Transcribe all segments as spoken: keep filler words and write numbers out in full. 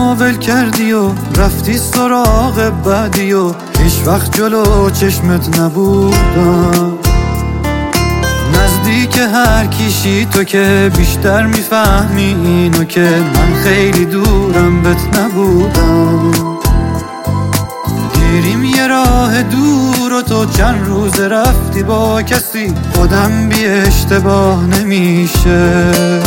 منو ول کردی و رفتی سراغ بعدی و هیچ وقت جلو چشمت نبودم. نزدیک هر کیشی تو که بیشتر میفهمی اینو که من خیلی دورم بهت نبودم. گیریم یه راه دور و تو چند روز رفتی با کسی، خودم بی اشتباه نمیشه.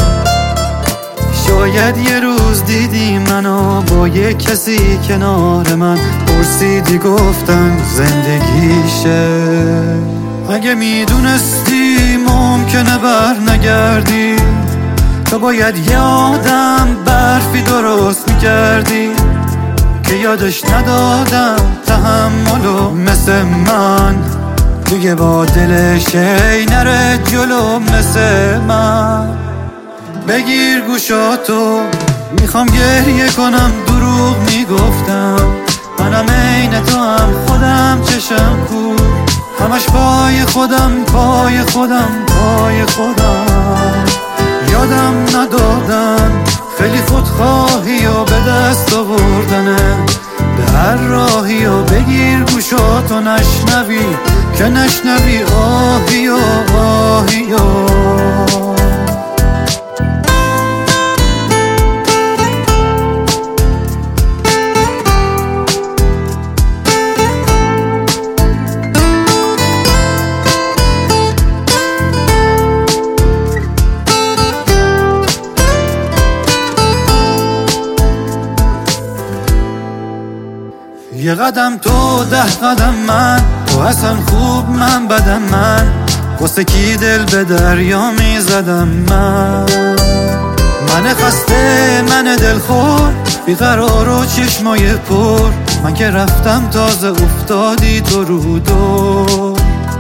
شاید یه روز دیدی منو با یه کسی کنار من، پرسیدی گفتم زندگیشه. اگه میدونستی ممکنه بر نگردی، تو باید یه آدم برفی درست میکردی که یادش ندادم تحملو مثل من، دیگه با دلش ای نره جلو مثل من. بگیر گوشاتو میخوام گریه کنم، دروغ میگفتم منم عین تو هم خودم چشم کور، همش پای خودم پای خودم پای خودم. یادم ندادن خیلی خودخواهی و به دست آوردنه به هر راهی و بگیر گوشاتو نشنوی که نشنوی آهی و آهی و یه قدم تو ده قدم من، تو اصلا خوب من بدم من، واسه کی دل به دریا میزدم من. من خسته من دل خور بیقرار و چشمای پر، من که رفتم تازه افتادی تو رو دور.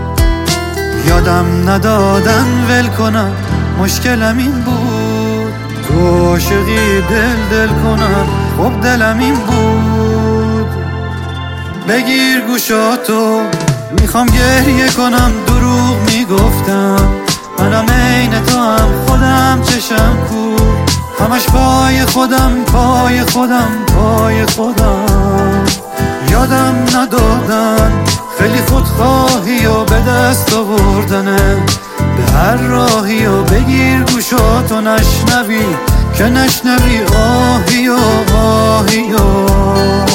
یادم ندادن ول کنم مشکلم این بود، تو عاشقی دل دل کنم خب دلم این بود. بگیر گوشاتو میخوام گریه کنم، دروغ میگفتم منم عین تو هم خودم چشم کور، همش پای خودم پای خودم پای خودم. یادم ندادن خیلی خودخواهی و به دست آوردنه به هر راهی و بگیر گوشاتو نشنوی که نشنوی آهی و آهی و